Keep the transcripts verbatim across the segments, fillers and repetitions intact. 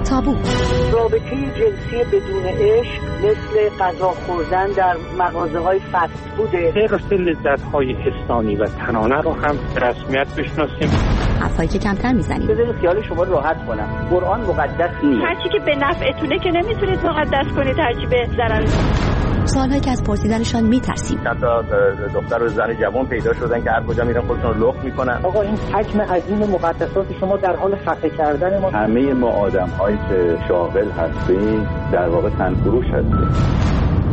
تابو. رابطه جنسی بدون عشق مثل غذا خوردن در مغازه‌های فست فوده. غیر لذت‌های حسانی و تنانه رو هم به رسمیت بشناسیم. حرفایی که کمتر میزنیم. بذارید خیال شما راحت کنم. قرآن مقدس نیست. هرچی که به نفعتونه که نمیتونید مقدس کنید، هرچی به ضرر. سوالهایی که از پرسیدنشان میترسیم. چند تا دختر و زن جوان پیدا شدن که هر کجا میرن خودشون رو لخت میکنن. آقا این حجم عظیم مقدسات شما در حال خفه کردن ما. همه ما آدم‌هایی که شاغل هستیم در واقع تنفروش هستیم.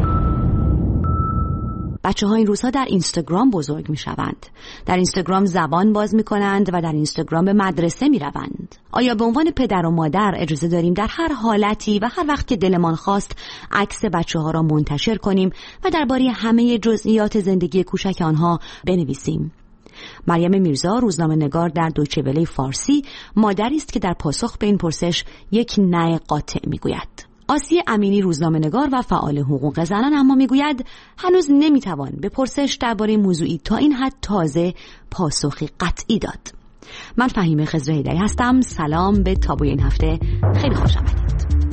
بچه ها این روزها در اینستاگرام بزرگ می شوند. در اینستاگرام زبان باز می کنند و در اینستاگرام به مدرسه می روند. آیا به عنوان پدر و مادر اجازه داریم در هر حالتی و هر وقت که دلمان خواست عکس بچه ها را منتشر کنیم و درباره همه جزئیات زندگی کوچک آنها بنویسیم؟ مریم میرزا، روزنامه نگار در دویچه وله فارسی، مادری است که در پاسخ به این پرسش یک نه قاطع می گوید. آسیه امینی، روزنامه نگار و فعال حقوق زنان، اما میگوید هنوز نمیتوان به پرسش درباره موضوعی تا این حد تازه پاسخی قطعی داد. من فهیمه خضر هیدری هستم. سلام به تابوی این هفته. خیلی خوش آمدید.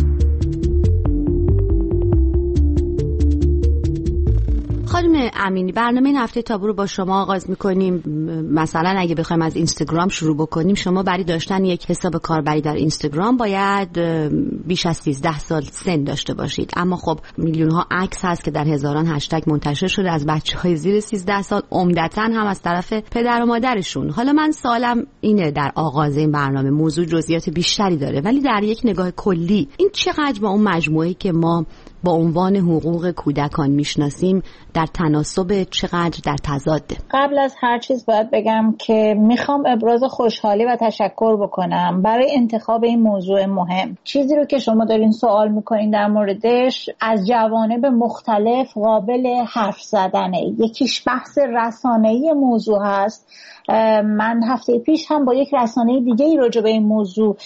خانم امینی، برنامه این هفته تابو رو با شما آغاز می‌کنیم. مثلا اگه بخوایم از اینستاگرام شروع بکنیم، شما برای داشتن یک حساب کاربری در اینستاگرام باید بیش از سیزده سال سن داشته باشید. اما خب میلیون‌ها عکس هست که در هزاران هشتگ منتشر شده از بچه‌های زیر سیزده سال، عمدتاً هم از طرف پدر و مادرشون. حالا من سوالم اینه، در آغاز این برنامه موضوع جزئیات بیشتری داره، ولی در یک نگاه کلی این چقدر با اون مجموعه‌ای که ما با عنوان حقوق کودکان میشناسیم در تناسب، چقدر در تضاده؟ قبل از هر چیز باید بگم که میخوام ابراز خوشحالی و تشکر بکنم برای انتخاب این موضوع مهم. چیزی رو که شما دارین سوال میکنین در موردش از جوانب مختلف قابل حرف زدنه. یکیش بحث رسانه‌ای موضوع هست. من هفته پیش هم با یک رسانه دیگه ای راجع به این موضوع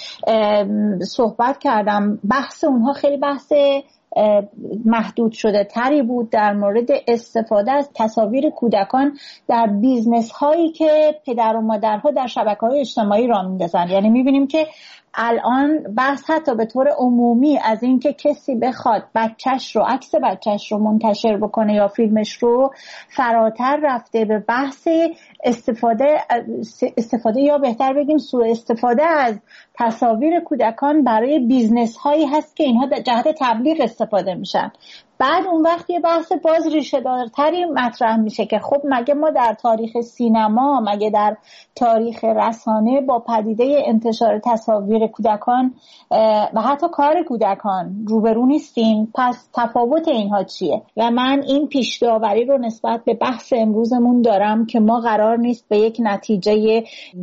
صحبت کردم. بحث اونها خیلی بحث محدود شده تری بود در مورد استفاده از تصاویر کودکان در بیزنس هایی که پدر و مادرها در شبکه‌های اجتماعی راه میندازن. یعنی میبینیم که الان بحث حتی به طور عمومی از این که کسی بخواد بچهش رو، عکس بچهش رو منتشر بکنه یا فیلمش رو، فراتر رفته به بحث استفاده استفاده یا بهتر بگیم سوء استفاده از تصاویر کودکان برای بیزنس هایی هست که اینها در جهت تبلیغ استفاده میشن. بعد اون وقت یه بحث باز ریشه دارتری مطرح میشه که خب مگه ما در تاریخ سینما، مگه در تاریخ رسانه با پدیده انتشار تصاویر کودکان و حتی کار کودکان روبرو نیستیم؟ پس تفاوت اینها چیه؟ و من این پیش داوری رو نسبت به بحث امروزمون دارم که ما قرار نیست به یک نتیجه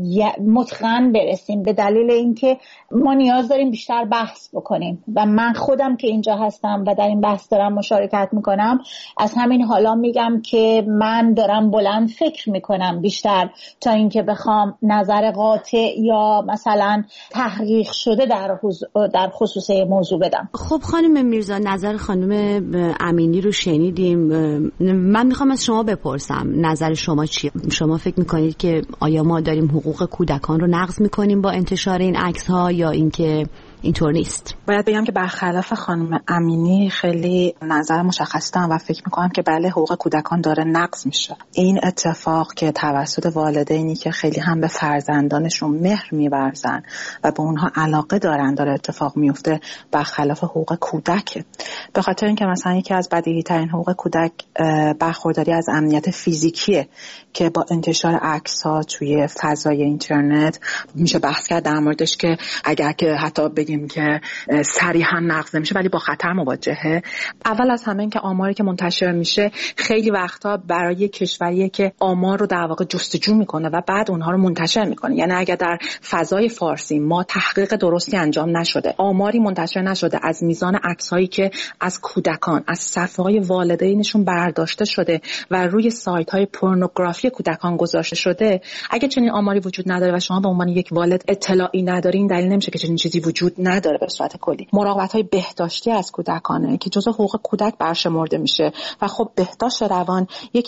متقن برسیم، به دلیل اینکه ما نیاز داریم بیشتر بحث بکنیم و من خودم که اینجا هستم و در این بحث دارم مشارکت میکنم، از همین حالا میگم که من دارم بلند فکر میکنم بیشتر تا اینکه بخوام نظر قاطع یا مثلا تحقیق شده در در خصوص موضوع بدم. خب خانم میرزا، نظر خانم امینی رو شنیدیم. من میخوام از شما بپرسم نظر شما چیه؟ شما فکر میکنید که آیا ما داریم حقوق کودکان رو نقض میکنیم با انتشار این عکس ها یا اینکه اینطور نیست؟ باید بگم که برخلاف خانم امینی خیلی نظر مشخص دارم و فکر میکنم که بله، حقوق کودکان داره نقض میشه. این اتفاق که توسط والدینی که خیلی هم به فرزندانشون مهر می‌ورزن و به اونها علاقه دارن داره اتفاق میفته، برخلاف حقوق کودک. به خاطر اینکه مثلا یکی از بدیهی ترین حقوق کودک برخورداری از امنیت فیزیکیه که با انتشار عکس‌ها توی فضای اینترنت میشه بحث کرد در موردش که اگر که حتی بگیم که صریحا نقض نمیشه ولی با خطر مواجهه. اول از همه این که آماری که منتشر میشه خیلی وقتا برای کشوریه که آمار رو در واقع جستجو میکنه و بعد اونها رو منتشر میکنه. یعنی اگر در فضای فارسی ما تحقیق درستی انجام نشده، آماری منتشر نشده از میزان عکسایی که از کودکان از صفحه‌های والدینشون برداشته شده و روی سایت‌های پورنوگرافی کودکان گذاشته شده، اگه چنین آماری وجود نداره و شما به عنوان یک والد اطلاعی ندارین، دلیل نمیشه که چنین چیزی وجود نداره. به صورت کلی مراقبت‌های بهداشتی از کودکانه که جزء حقوق کودک برشمرده میشه و خب بهداشت روان یکی از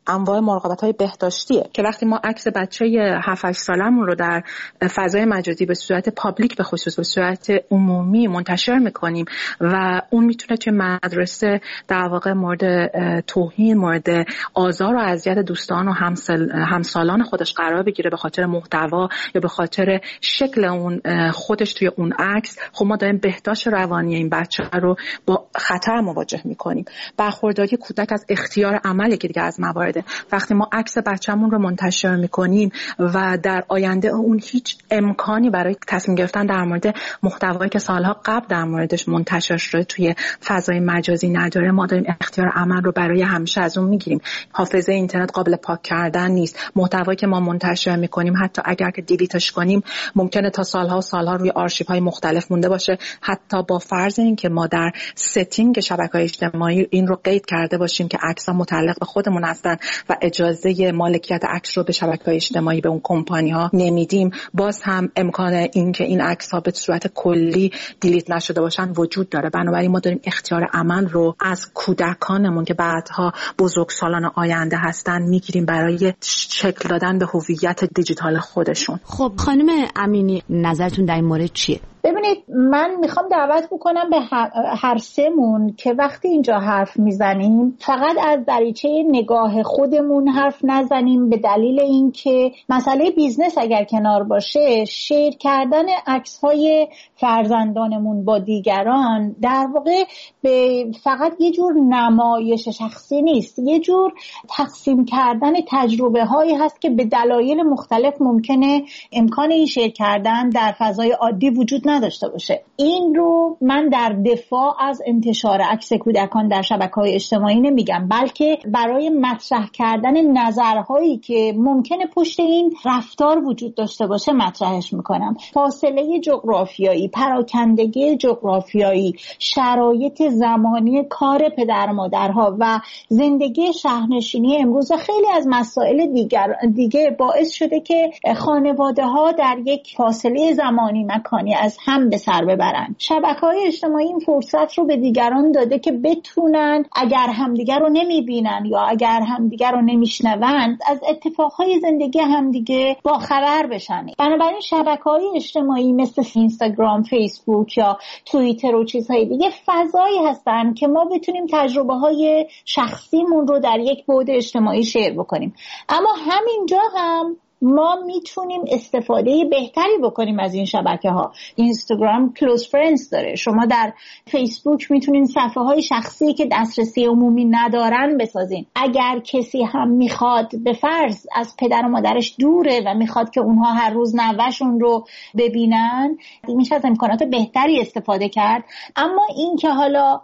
انواع مراقبت‌های بهداشتیه که وقتی ما عکس بچه هفت هشت سالمون رو در فضای مجازی به صورت پابلیک به خصوص به صورت عمومی منتشر میکنیم و اون میتونه توی مدرسه در واقع مورد توهین، مورد آزار و اذیت دوستان و همسال همسالان خودش قرار بگیره به خاطر محتوا یا به خاطر شکل اون خودش توی اون عکس، خب ما داریم بهداشت روانی این بچه رو با خطر مواجه میکنیم. برخورداری کودک از اختیار عملی که دیگه از موارد وقتی ما عکس بچه‌مون رو منتشر میکنیم و در آینده اون هیچ امکانی برای تصمیم گرفتن در مورد محتوایی که سالها قبل در موردش منتشر شده توی فضای مجازی نداره، ما داریم اختیار عمل رو برای همیشه از اون میگیریم. حافظه اینترنت قابل پاک کردن نیست. محتوایی که ما منتشر میکنیم حتی اگر که دیلیتش کنیم ممکنه تا سالها و سالها روی آرشیوهای مختلف مونده باشه، حتی با فرض اینکه ما در ستینگ شبکه‌های اجتماعی این رو قید کرده باشیم که عکس‌ها متعلق به خودمون هستن و اجازه مالکیت عکس رو به شبکه‌های اجتماعی به اون کمپانی‌ها نمیدیم، باز هم امکان این که این عکس‌ها به صورت کلی دیلیت نشده باشن وجود داره. بنابراین ما داریم اختیار عمل رو از کودکانمون که بعدها بزرگسالان آینده هستن میگیریم برای شکل دادن به هویت دیجیتال خودشون. خب خانم امینی، نظرتون در این مورد چیه؟ ببینید، من میخوام دعوت بکنم به هر سمون که وقتی اینجا حرف میزنیم فقط از دریچه نگاه خودمون حرف نزنیم، به دلیل اینکه مسئله بیزنس اگر کنار باشه، شیر کردن عکس‌های فرزندانمون با دیگران در واقع به فقط یه جور نمایش شخصی نیست، یه جور تقسیم کردن تجربه هایی هست که به دلایل مختلف ممکنه امکان این شیر کردن در فضای عادی وجود نداشته باشه. این رو من در دفاع از انتشار عکس کودکان در شبکه‌های اجتماعی نمیگم، بلکه برای مطرح کردن نظرهایی که ممکنه پشت این رفتار وجود داشته باشه مطرحش میکنم. فاصله جغرافیایی، پراکندگی جغرافیایی، شرایط زمانی کار پدر و مادرها و زندگی شهرنشینی امروز خیلی از مسائل دیگر دیگه باعث شده که خانواده‌ها در یک فاصله زمانی مکانی از هم به سر ببرن. شبکه‌های اجتماعی این فرصت رو به دیگران داده که بتونن اگر همدیگر رو نمیبینن یا اگر همدیگر رو نمیشنوند از اتفاقهای زندگی همدیگه با خبر بشن. بنابراین شبکه‌های اجتماعی مثل اینستاگرام، فیسبوک یا توییتر و چیزهای دیگه فضایی هستن که ما بتونیم تجربه‌های شخصیمون رو در یک بعد اجتماعی شیر بکنیم. اما همینجا هم ما میتونیم استفاده بهتری بکنیم از این شبکه ها. اینستاگرام کلوز فرندز داره. شما در فیسبوک میتونین صفحه های شخصی که دسترسی عمومی ندارن بسازین. اگر کسی هم میخواد به فرض از پدر و مادرش دوره و میخواد که اونها هر روز نوه‌شون رو ببینن، میشه از امکانات بهتری استفاده کرد. اما این که حالا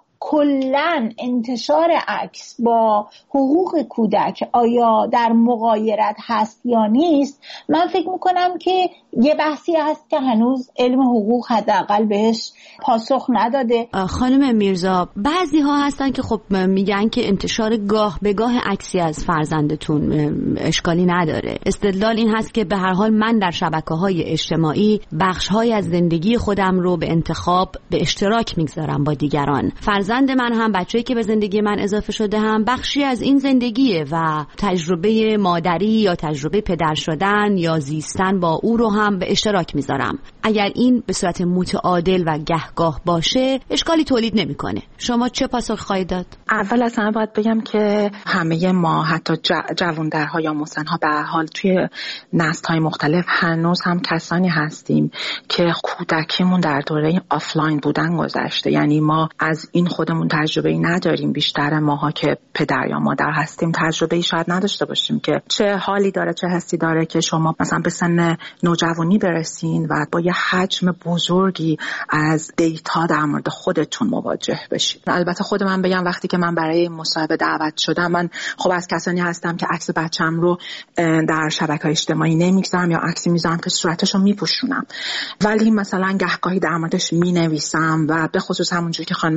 کلن انتشار عکس با حقوق کودک آیا در مغایرت هست یا نیست، من فکر میکنم که یه بحثی هست که هنوز علم حقوق حداقل بهش پاسخ نداده. خانم میرزا، بعضی ها هستن که خب میگن که انتشار گاه به گاه عکسی از فرزندتون اشکالی نداره. استدلال این هست که به هر حال من در شبکه‌های اجتماعی بخش‌های از زندگی خودم رو به انتخاب به اشتراک میگذارم با دیگران. فرزند من هم، بچه‌ای که به زندگی من اضافه شده هم بخشی از این زندگیه و تجربه مادری یا تجربه پدر شدن یا زیستن با او رو هم به اشتراک میذارم. اگر این به صورت متعادل و گهگاه باشه اشکالی تولید نمیکنه. شما چه پاسخ خواهید داد؟ اول از همه باید بگم که همه ما حتی جوان‌درها یا مسن‌ها به هر حال توی نسل‌های مختلف هنوز هم کسانی هستیم که کودکیمون در دوره آفلاین بودن گذشته. یعنی ما از این خودمون تجربه‌ای نداریم. بیشتر ماها که پدر یا مادر هستیم تجربه‌ای شاید نداشته باشیم که چه حالی داره، چه حسی داره که شما مثلا به سن نوجوانی برسین و با یه حجم بزرگی از دیتا در مورد خودتون مواجه بشید. البته خود من بگم وقتی که من برای مصاحبه دعوت شدم، من خب از کسانی هستم که عکس بچه‌م رو در شبکه‌های اجتماعی نمیگذارم یا عکسی میذارم که صورتشو میپوشونم، ولی مثلا گهگاهی در موردش مینویسم و به خصوص همونجوری که خانم امینی هم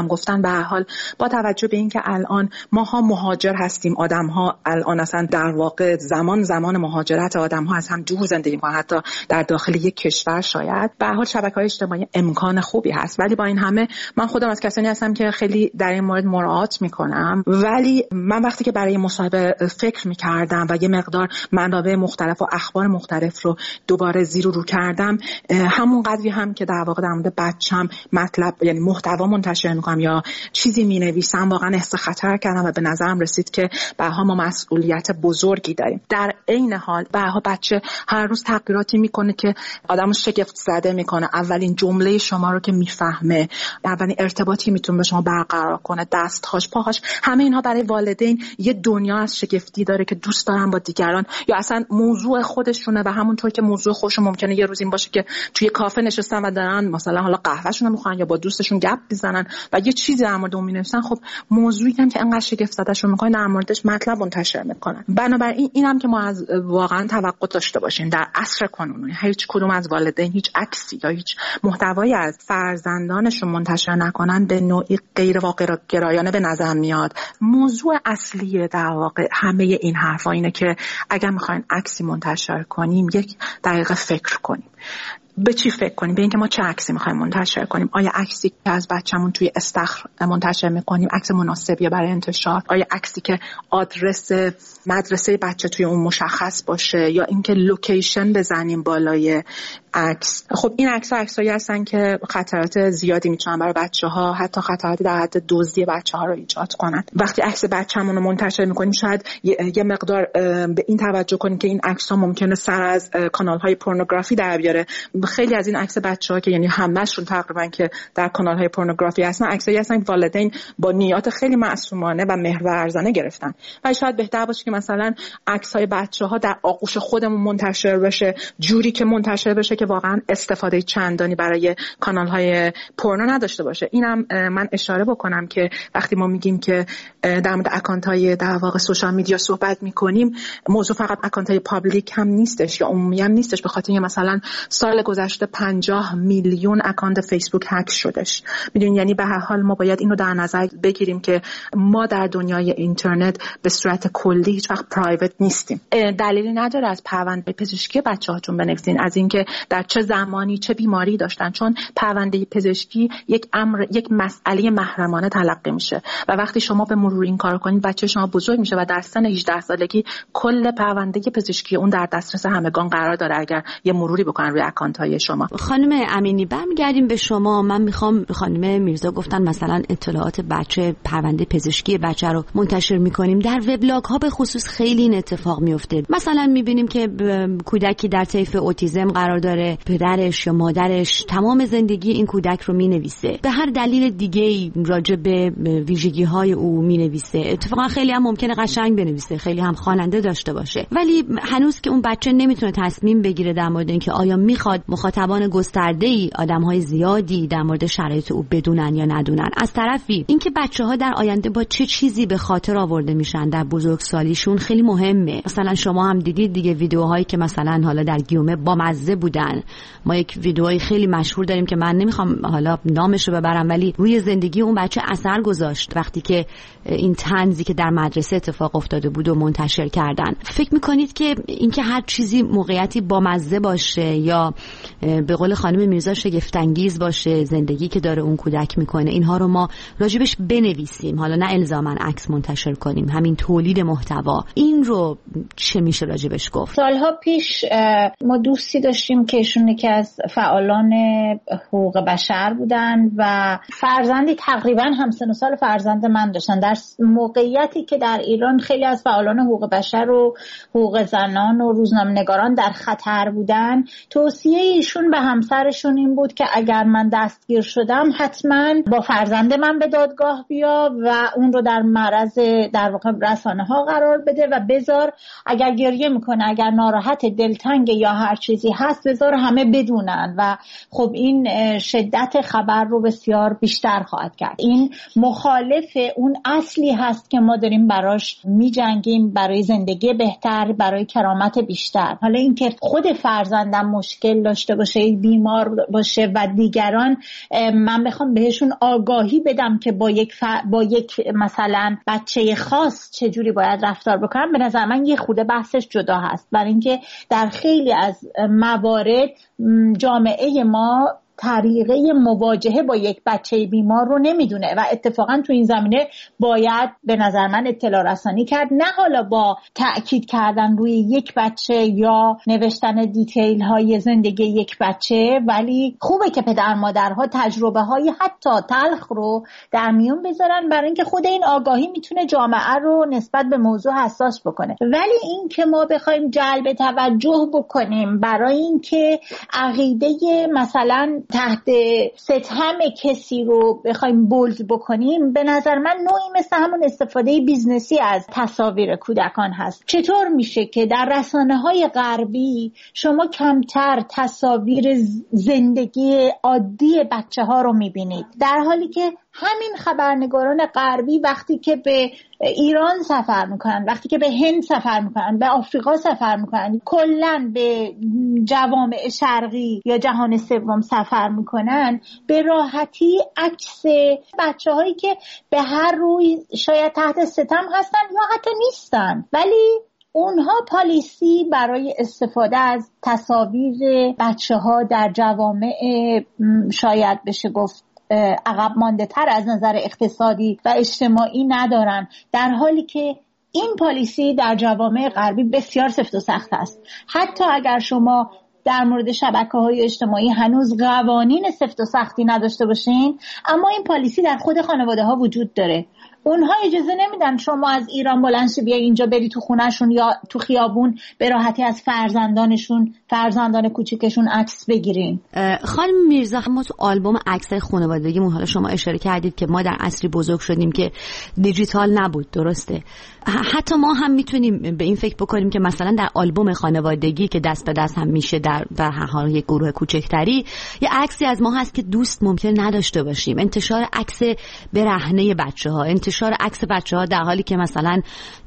هم گفتن، به هر حال با توجه به اینکه الان ماها مهاجر هستیم، آدم‌ها الان اصلا در واقع زمان زمان مهاجرت آدم‌ها از هم دور زندگی می‌کنن، حتی در داخل یک کشور شاید. به هر حال شبکه‌های اجتماعی امکان خوبی هست، ولی با این همه من خودم از کسانی هستم که خیلی در این مورد مراعات می‌کنم. ولی من وقتی که برای مصاحبه فکر می‌کردم و یه مقدار منابع مختلف و اخبار مختلف رو دوباره زیر و رو کردم، همون قدری هم که در واقع در مورد بچه‌م مطلب یعنی محتوا منتشر می‌کنم یا چیزی می‌نویسم، واقعا احساس خطر کردم و به نظرم رسید که بها ما مسئولیت بزرگی داریم. در عین حال بها بچه هر روز تغییراتی میکنه که آدمو شگفت زده میکنه. اولین جمله شما رو که میفهمه، اولین ارتباطی میتونه به شما برقرار کنه، دستهاش، پاهاش، همه اینها برای والدین یه دنیا از شگفتی داره که دوست دارن با دیگران یا اصلا موضوع خودشونه و همونطور که موضوع خودشون ممکنه یه روز این باشه که توی کافه نشستن و دارن مثلا حالا قهوهشون رو میخورن یا با دوستشون گپ میزنن و یه چیزی در مورد اون مینویسن، خب موضوعی هم که انقدر شگفت زدهشون میکنه در موردش مطلب منتشر میکنن. بنابراین اینم که ما از واقعا توقع داشته باشیم در عصر کنونی هیچ کدوم از والدین هیچ عکسی یا هیچ محتوایی از فرزندانشون منتشر نکنن، به نوعی غیر واقع گرایانه به نظر میاد. موضوع اصلی در واقع همه این حرفا اینه که اگر میخواین عکسی منتشر کنیم یک دقیقه فکر کنیم. به چی فکر کنیم؟ به اینکه ما چه عکسی می‌خوایم منتشر کنیم. آیا عکسی که از بچه‌مون توی استخر منتشر می‌کنیم عکس مناسبیه برای انتشار؟ آیا عکسی که آدرس مدرسه بچه توی اون مشخص باشه یا اینکه لوکیشن بزنیم بالای عکس؟ خب این عکس‌ها عکسایی هستن که خطرات زیادی میتونن برای بچه‌ها، حتی خطراتی در حد دزدی بچه‌ها رو ایجاد کنن. وقتی عکس بچه‌مون رو منتشر می‌کنیم شاید یه مقدار به این توجه کنیم که این عکس‌ها ممکنه سر از کانال‌های پورنوگرافی در بیاره. خیلی از این عکس بچه‌ها که یعنی همه‌شون تقریبا که در کانال‌های پورنوگرافی هستن، عکسایی هستن که والدین با نیات خیلی معصومانه و مهرورزانه گرفتن. و شاید بهتر باشه که مثلا عکس‌های بچه‌ها در آغوش خودمون منتشر بشه، جوری که منتشر بشه که واقعا استفاده چندانی برای کانال‌های پورنو نداشته باشه. اینم من اشاره بکنم که وقتی ما میگیم که در مورد اکانت‌های در واقع سوشال میدیا صحبت می‌کنیم، موضوع فقط اکانت‌های پابلیک هم نیستش یا عمومی هم نیستش، به خاطر اینکه مثلا سال گذشته پنجاه میلیون اکانت فیسبوک هک شدش. میدونین، یعنی به هر حال ما باید اینو در نظر بگیریم که ما در دنیای اینترنت به صورت کلی هیچ وقت پرایوت نیستیم. دلیلی نداره از پرونده پزشکی بچه‌هاتون بنویسین، از اینکه در چه زمانی چه بیماری داشتن، چون پرونده پزشکی یک امر یک مسئله محرمانه تلقی میشه و وقتی شما به مرور این کارو کنید بچه شما بزرگ میشه و در سن هجده سالگی کل پرونده پزشکی اون در دسترس همگان قرار داره اگر یه مروری بکنن روی اکانت‌های شما. خانم امینی برمیگردیم به شما. من میخوام، خانم میرزا گفتن مثلا اطلاعات بچه، پرونده پزشکی بچه رو منتشر میکنیم. در وبلاگ ها به خصوص خیلی این اتفاق میفته. مثلا میبینیم که کودکی در طیف اوتیسم قرار داره، پدرش یا مادرش تمام زندگی این کودک رو مینویسه، به هر دلیل دیگه‌ای راجع به ویژگی‌های او مینویسه. اتفاقا خیلی هم ممکنه قشنگ بنویسه، خیلی هم خواننده داشته باشه، ولی هنوز که اون بچه نمیتونه تصمیم بگیره در مورد اینکه آیا میخواد مخاطبان گسترده‌ای، آدم‌های زیادی در مورد شرایط او بدونن یا ندونن. از طرفی اینکه بچه‌ها در آینده با چه چیزی به خاطر آورده میشن در بزرگسالیشون خیلی مهمه. مثلا شما هم دیدید دیگه ویدیوهایی که مثلا حالا در گیومه با مزه بودن. ما یک ویدیوهای خیلی مشهور داریم که من نمیخوام حالا نامش رو ببرم، ولی روی زندگی اون بچه اثر گذاشت وقتی که این طنزی که در مدرسه اتفاق افتاده بود و منتشر کردن. فکر میکنید که اینکه هر چیزی موقعیتی با مزه باشه یا به قول خانم میرزا شگفت انگیز باشه، زندگی که داره اون کودک میکنه، اینها رو ما راجبش بنویسیم، حالا نه الزاماً عکس منتشر کنیم، همین تولید محتوا، این رو چه میشه راجبش گفت؟ سالها پیش ما دوستی داشتیم که ایشون یکی از فعالان حقوق بشر بودن و فرزندی تقریبا همسن و سال فرزند من داشتن. در موقعیتی که در ایران خیلی از فعالان حقوق بشر و حقوق زنان و روزنامه‌نگاران در خطر بودن، توصیه ایشون به همسرشون این بود که اگر من دستگیر شدم حتما با فرزند من به دادگاه بیا و اون رو در معرض در واقع رسانه ها قرار بده و بذار اگر گریه میکنه، اگر ناراحت، دلتنگ یا هر چیزی هست، بذار همه بدونن و خب این شدت خبر رو بسیار بیشتر خواهد کرد. این مخالف اون اصلی هست که ما داریم براش میجنگیم، برای زندگی بهتر، برای کرامت بیشتر. حالا اینکه خود فرزندم مشکل داشته داشته باشه، بیمار باشه و دیگران من بخوام بهشون آگاهی بدم که با یک ف... با یک مثلا بچه خاص چجوری باید رفتار بکنم، به نظر من یه خورده بحثش جدا هست. برای اینکه در خیلی از موارد جامعه ما طریقه مواجهه با یک بچه بیمار رو نمیدونه و اتفاقا تو این زمینه باید به نظر من اطلاع رسانی کرد، نه حالا با تأکید کردن روی یک بچه یا نوشتن دیتیل های زندگی یک بچه، ولی خوبه که پدر مادرها تجربه های حتی تلخ رو در میون بذارن، برای اینکه خود این آگاهی میتونه جامعه رو نسبت به موضوع حساس بکنه. ولی این که ما بخوایم جلب توجه بکنیم برای اینکه عقیده مثلا تحت ستم کسی رو بخوایم بولد بکنیم، به نظر من نوعی مثل همون استفاده بیزنسی از تصاویر کودکان هست. چطور میشه که در رسانه‌های غربی شما کمتر تصاویر زندگی عادی بچه ها رو میبینید، در حالی که همین خبرنگاران غربی وقتی که به ایران سفر میکنن، وقتی که به هند سفر میکنن، به آفریقا سفر میکنن، کلن به جوامع شرقی یا جهان سوم سفر میکنن، به راحتی عکس بچه هایی که به هر روی شاید تحت ستم هستن یا حتی نیستن، ولی اونها پالیسی برای استفاده از تصاویر بچه ها در جوامع شاید بشه گفت عقب مانده تر از نظر اقتصادی و اجتماعی ندارن، در حالی که این پالیسی در جوامع غربی بسیار سفت و سخت است. حتی اگر شما در مورد شبکه‌های اجتماعی هنوز قوانین سفت و سختی نداشته باشین، اما این پالیسی در خود خانواده‌ها وجود داره. اونها اجازه نمیدن شما از ایران بلند شی بیای اینجا بری تو خونهشون یا تو خیابون به راحتی از فرزندانشون، فرزندان کوچیکشون عکس بگیرین. خانم میرزا، ما تو آلبوم عکسای خانوادگیمون، حالا شما اشاره کردید که ما در عصری بزرگ شدیم که دیجیتال نبود، درسته؟ حتی ما هم میتونیم به این فکر بکنیم که مثلا در آلبوم خانوادگی که دست به دست هم میشه در در هر حال یک گروه کوچکتری، یه عکسی از ما هست که دوست ممکن نداشته باشیم. انتشار عکس برهنه بچه‌ها، انتشار عکس بچه‌ها در حالی که مثلا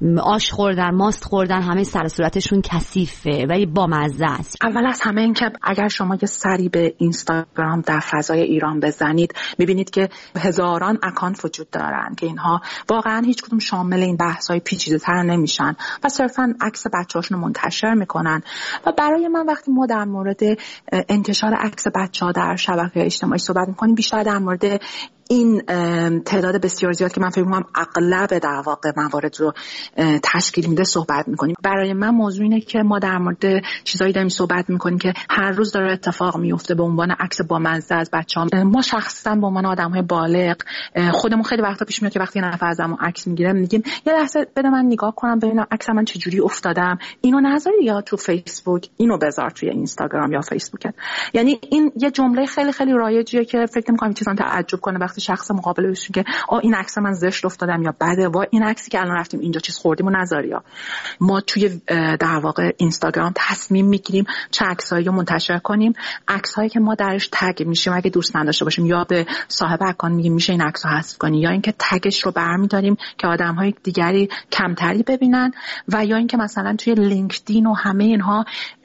آش خوردن، ماست خوردن، همه سر و صورتشون کثیفه ولی با مزه است. اول از همه این که اگر شما یه سری به اینستاگرام در فضای ایران بزنید، می‌بینید که هزاران اکانت وجود دارن که اینها واقعا هیچ کدوم شامل این بحث‌های پیچیده‌تر نمیشن و صرفاً عکس بچه‌هاشون رو منتشر میکنن. و برای من وقتی ما در مورد انتشار عکس بچه‌ها در شبکه‌های اجتماعی صحبت می‌کنیم، بیشتر در مورد این تعداد بسیار زیاد که من فکر می‌کنم اغلب در واقع موارد رو تشکیل میده صحبت می‌کنیم. برای من موضوع اینه که ما در مورد چیزایی داریم صحبت می‌کنیم که هر روز داره اتفاق میفته به عنوان عکس بامزه از بچه‌ها. ما شخصاً به عنوان آدم‌های بالغ خودمون خیلی وقتا پیش میاد که وقتی یه نفر ازمون عکس میگیره میگیم یه لحظه بده من نگاه کنم ببینم عکس من چجوری افتادم، اینو نذاری یا تو فیسبوک، اینو بذار توی اینستاگرام یا فیسبوک. یعنی این یه جمله خیلی خیلی رایجیه که فکر می‌کنم چیزا تعجب کنه وقتی شخص مقابل بهش که آ این عکس من زشت افتادم یا بده، وا این عکسی که الان رفتیم اینجا چیز خوردیم و نذاریا. ما توی در واقع اینستاگرام تصمیم میگیریم چه عکسایی رو منتشر کنیم، عکسایی که ما درش تگ میشیم اگه دوست نداشته باشیم، یا به صاحب اکانت میگیم میشه این عکسو حذف کنی، یا اینکه تگش رو برمی‌داریم که آدم‌های دیگری کمتری ببینن، و یا اینکه مثلا توی لینکدین و همه اینها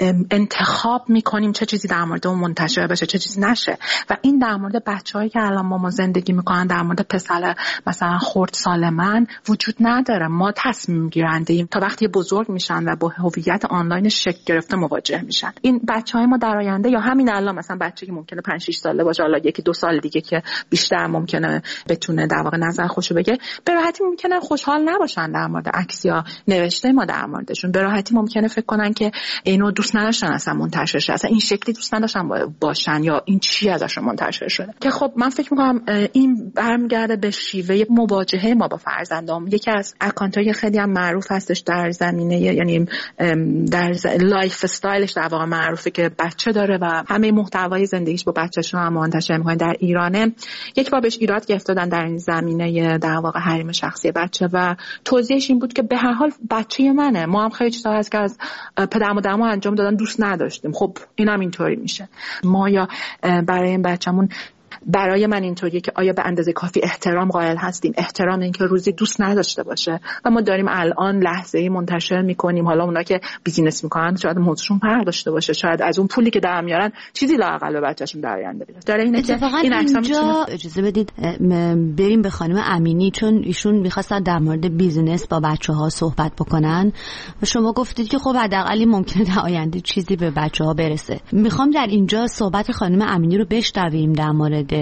انتخاب میکنیم چه چیزی در مورد اون منتشر بشه چه چیزی نشه. و این در مورد بچه‌هایی که الان ما, ما زندگی میکنن، در مورد پسر مثلا خردسال من وجود نداره. ما تصمیم گیرنده ایم تا وقتی بزرگ میشن و با هویت آنلاین شکل گرفته مواجه میشن. این بچهای ما در آینده یا همین الان مثلا بچه‌ای که ممکنه پنج شش ساله باشه، حالا یکی دو سال دیگه که بیشتر ممکنه بتونه در واقع نظر خوشو بگه، به راحتی ممکنه خوشحال نباشن در مورد عکس یا نوشته ما در موردشون. به راحتی ممکنه فکر کنن که اینو دوست نداشتن اصلا منتشر شه، اصلا این شکلی دوست نداشتن باشن، یا این چی ازشون منتشر شده. که خب من فکر می‌کنم این برمیگرده به شیوه مواجهه ما با فرزندام. یکی از اکانت‌های خیلی هم معروف هستش در زمینه، یعنی در لایف استایلش در واقع معروفه که بچه داره و همه محتوای زندگیش با بچه‌شون هم منتشر می‌کنه در ایرانه. یک بار بهش ایراد گرفتن در این زمینه در واقع حریم شخصی بچه و توضیحش این بود که به هر حال بچه منه، ما هم خیلی چیزا هست که از پدر مادرمون انجام دادن دوست نداشتیم، خب اینم اینطوری میشه. ما یا برای این بچه‌مون برای من اینطوریه که آیا به اندازه کافی احترام قائل هستیم، احترام اینکه روزی دوست نداشته باشه و ما داریم الان لحظه‌ای منتشر میکنیم. حالا اونا که بیزینس میکنن شاید موضوعشون فرق داشته باشه، شاید از اون پولی که در میارن چیزی لااقل به بچه‌شون در آینده بیاد. داره اینه که این اینجا میتونه... اجازه بدید بریم به خانم امینی، چون ایشون می‌خواستن در مورد بیزینس با بچه‌ها صحبت بکنن و شما گفتید که خب حداقل ممکنه در آینده چیزی به بچه‌ها برسه. میخوام در اینجا صحبت خانم امینی رو بشنویم در مورد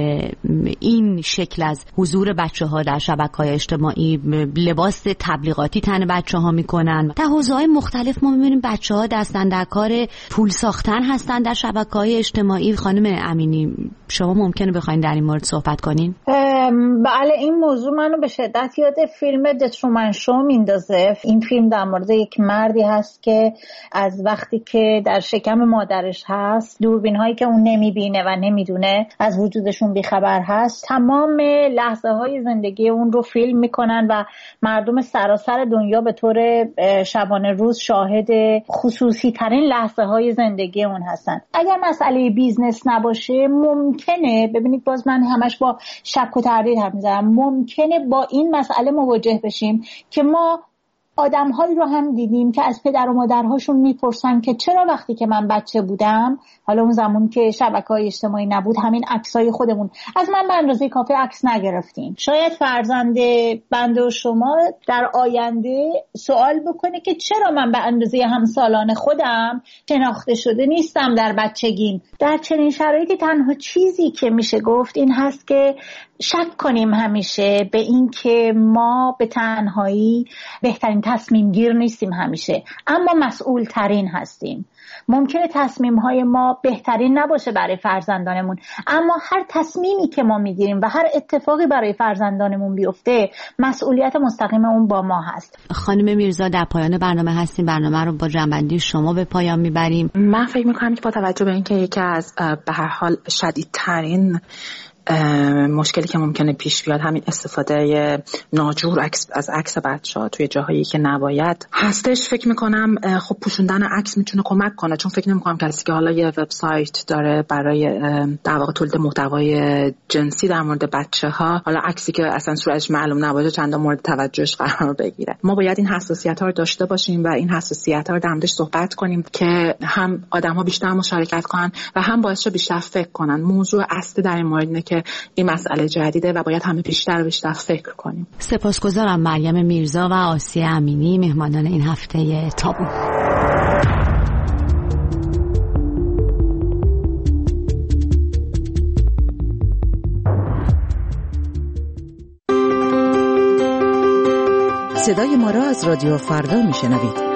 این شکل از حضور بچه‌ها در شبکه‌های اجتماعی، لباس تبلیغاتی تن بچه‌ها میکنن. در حوزه‌های مختلف ما می‌بینیم بچه‌ها دستن در کار پول ساختن هستن در شبکه‌های اجتماعی. خانم امینی شما ممکنه بخواید در این مورد صحبت کنین؟ بله، این موضوع منو به شدت یاد فیلم د ترومن شو میندازه. این فیلم در مورد یک مردی هست که از وقتی که در شکم مادرش هست، دوربین هایی که اون نمیبینه و نمیدونه از وجودشون بیخبر هست، تمام لحظه های زندگی اون رو فیلم میکنن و مردم سراسر دنیا به طور شبانه روز شاهد خصوصی ترین لحظه های زندگی اون هستن. اگر مسئله بیزنس نباشه ممکنه، ببینید باز من همش با شک و تردید حرف میزنم، ممکنه با این مسئله مواجه بشیم که ما آدم‌هایی رو هم دیدیم که از پدر و مادرهاشون میپرسن که چرا وقتی که من بچه بودم، حالا اون زمان که شبکه‌های اجتماعی نبود، همین عکسای خودمون از من به اندازه کافی عکس نگرفتین. شاید فرزند بنده و شما در آینده سوال بکنه که چرا من به اندازه همسالان خودم شناخته شده نیستم در بچگیم. در چنین شرایطی تنها چیزی که میشه گفت این هست که شک کنیم همیشه به این که ما به تنهایی بهترین تصمیم گیر نیستیم همیشه، اما مسئول ترین هستیم. ممکنه تصمیم های ما بهترین نباشه برای فرزندانمون، اما هر تصمیمی که ما میگیریم و هر اتفاقی برای فرزندانمون بیفته مسئولیت مستقیم اون با ما هست. خانم میرزا، در پایان برنامه هستیم، برنامه رو با جنبندی شما به پایان میبریم. من فکر میکنم که با توجه به اینکه یکی از به هر حال شدیدترین مشکلی که ممکنه پیش بیاد همین استفاده ناجور از عکس بچه‌ها توی جاهایی که نباید هستش، فکر میکنم خب پوشوندن عکس میتونه کمک کنه، چون فکر نمیکنم کسی که حالا یه وبسایت داره برای در واقع تولید محتوای جنسی در مورد بچه‌ها، حالا عکسی که اصلا صورتش معلوم نباشه چند مورد توجهش قرار بگیره. ما باید این حساسیت‌ها رو داشته باشیم و این حساسیت‌ها رو در موردش صحبت کنیم که هم آدم‌ها بیشتر مشارکت کنن و هم باعث شه بیشتر فکر کنن. موضوع اصلی در این مورد اینه که این مسئله جدیده و باید همه بیشتر و بیشتر فکر کنیم. سپاسگزارم مریم میرزا و آسیه امینی، مهمانان این هفته تابو. صدای ما را از رادیو فردا میشنوید.